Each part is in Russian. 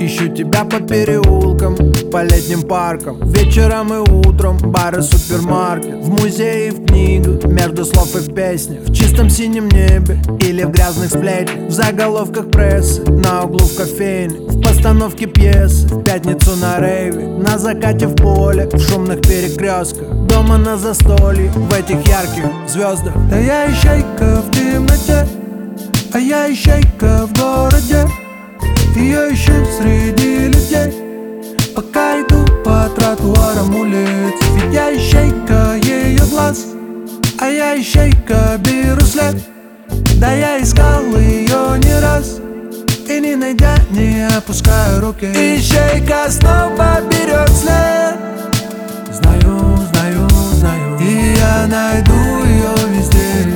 ищу тебя по переулкам, по летним паркам, вечером и утром, бары, супермаркет, в музее и в книгах, между слов и в песнях, в чистом синем небе или в грязных сплетнях, в заголовках прессы, на углу в кофейне, в постановке пьесы, в пятницу на рейве, на закате в поле, в шумных перекрестках, дома на застолье, в этих ярких звездах. Да я ищейка в темноте, а я ищейка в городе. Ее ищу среди людей, пока иду по тротуарам улиц. Ведь я ищейка ее глаз, а я ищейка беру след. Да я искал ее не раз, и не найдя, не опускаю руки. Ищейка снова берет след. Знаю, знаю, знаю, и я найду ее везде.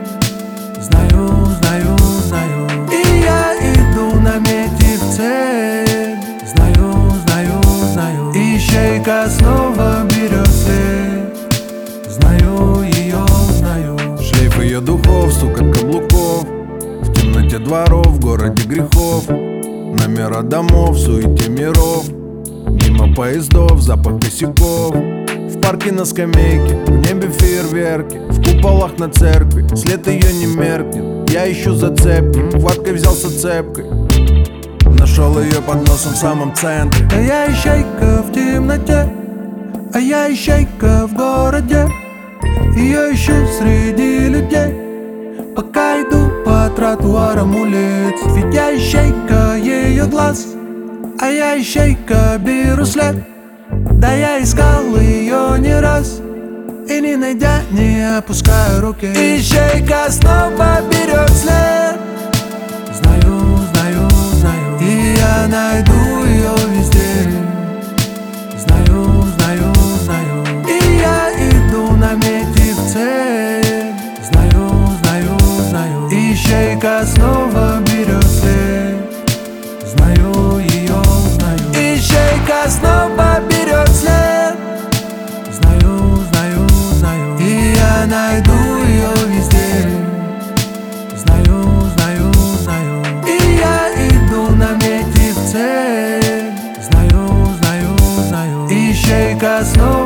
Знаю, знаю, знаю, и я иду, наметив цель. Знаю, знаю, знаю, ищейка снова берет след. Знаю ее, знаю. Шлейф ее духов, стук от каблуков, в темноте дворов, в городе грехов, номера домов, в суете миров, мимо поездов, запах косяков, в парке на скамейке, в небе фейерверки, в куполах на церкви, след ее не меркнет. Я ищу зацепки, хваткой взялся цепкой, нашел ее под носом в самом центре. Да я ищейка в темноте, а я ищейка в городе. Ее ищу среди людей, пока иду по тротуарам улиц. Ведь я ищейка ее глаз, а я ищейка беру след. Да я искал ее не раз, и не найдя, не опускаю руки. Ищейка снова берет след. Знаю, знаю, знаю, и я найду ее везде. Знаю, знаю, знаю, и я иду, наметив цель. Знаю, знаю, знаю, ищейка снова берет след. Знаю ее, знаю, ищейка снова берет след. Знаю, знаю, знаю, и я найду ее везде. Знаю, знаю, знаю, и я иду, наметив цель. Знаю, знаю, знаю, ищейка снова